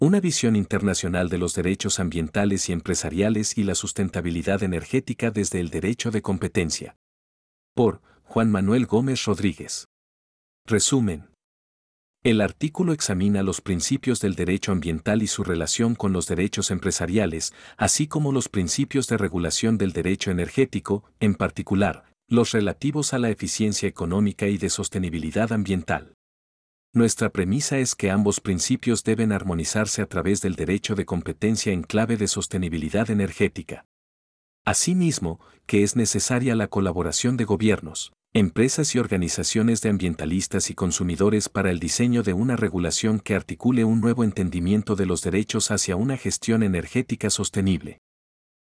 Una visión internacional de los derechos ambientales y empresariales y la sustentabilidad energética desde el derecho de competencia. Por Juan Manuel Gómez Rodríguez. Resumen. El artículo examina los principios del derecho ambiental y su relación con los derechos empresariales, así como los principios de regulación del derecho energético, en particular, los relativos a la eficiencia económica y de sostenibilidad ambiental. Nuestra premisa es que ambos principios deben armonizarse a través del derecho de competencia en clave de sostenibilidad energética. Asimismo, que es necesaria la colaboración de gobiernos, empresas y organizaciones de ambientalistas y consumidores para el diseño de una regulación que articule un nuevo entendimiento de los derechos hacia una gestión energética sostenible.